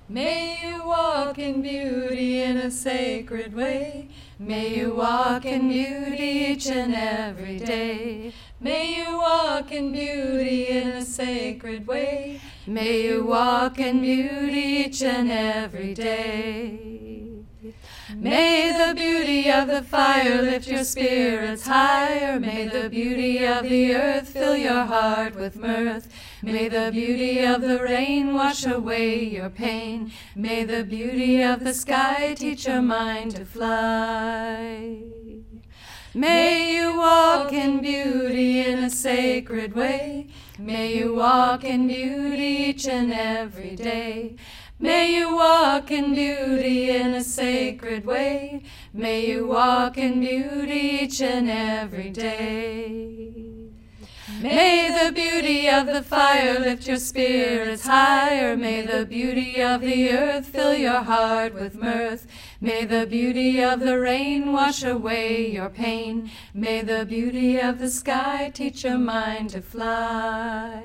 May you walk in beauty in a sacred way. May you walk in beauty each and every day. May you walk in beauty in a sacred way. May you walk in beauty each and every day. May the beauty of the fire lift your spirits higher. May the beauty of the earth fill your heart with mirth. May the beauty of the rain wash away your pain. May the beauty of the sky teach your mind to fly. May you walk in beauty in a sacred way. May you walk in beauty each and every day. May you walk in beauty in a sacred way. May you walk in beauty each and every day. May the beauty of the fire lift your spirits higher. May the beauty of the earth fill your heart with mirth. May the beauty of the rain wash away your pain. May the beauty of the sky teach your mind to fly.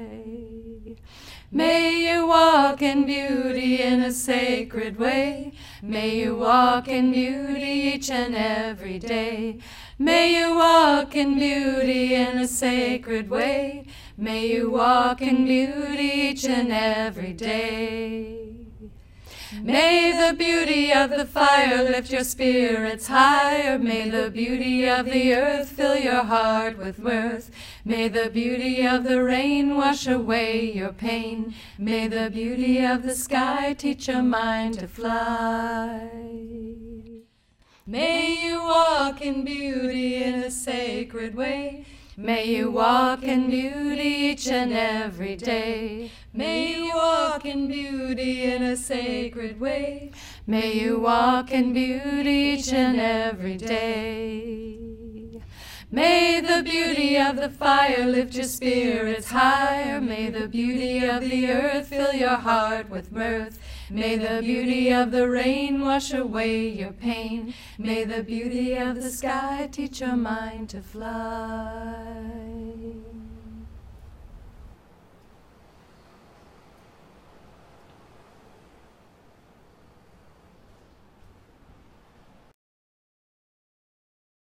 May you walk in beauty in a sacred way. May you walk in beauty each and every day. May you walk in beauty in a sacred way. May you walk in beauty each and every day. May the beauty of the fire lift your spirits higher. May the beauty of the earth fill your heart with mirth. May the beauty of the rain wash away your pain. May the beauty of the sky teach your mind to fly. May you walk in beauty in a sacred way. May you walk in beauty each and every day. May you walk in beauty in a sacred way. May you walk in beauty each and every day. May the beauty of the fire lift your spirits higher. May the beauty of the earth fill your heart with mirth. May the beauty of the rain wash away your pain. May the beauty of the sky teach your mind to fly.